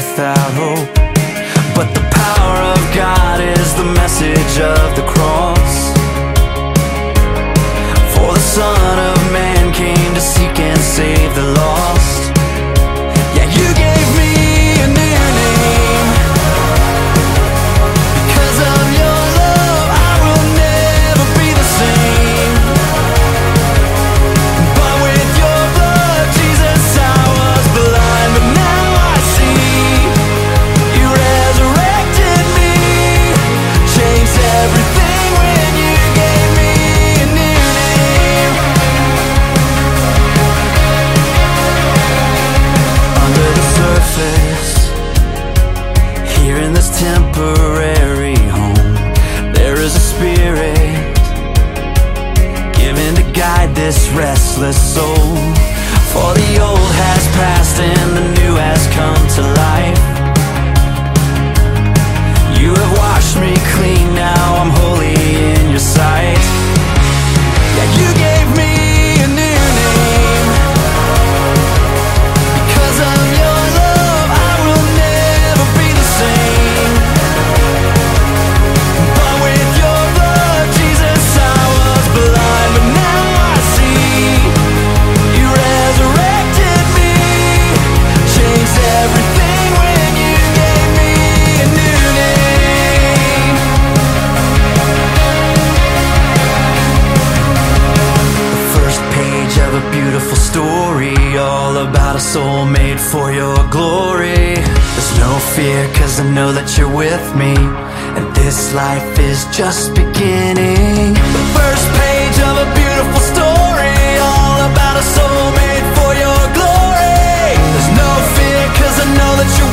without hope. But the power of God is the message of the cross. For the Son of Man came to seek and save the lost. Yeah, you gave me a new name. Because of your love, I will never be the same. But with your blood, Jesus, I was blind, but now I see. You resurrected me, changed everything when you gave me a new name. Under the surface, here in this temporary home, there is a spirit given to guide this restless soul. For the old has passed and the new has come to life. You have washed me clean, now I'm holy in your sight. Yeah, you gave me a new name. Because of your love, I will never be the same. But with your blood, Jesus, I was blind, but now I see. You resurrected me, changed everything when you gave me a new name. The first page of a beautiful story, all about a soul made for your glory. There's no fear, 'cause I know that you're with me, and this life is just beginning. The first page of a beautiful story, all about a soul made for your glory. There's no fear, 'cause I know that you're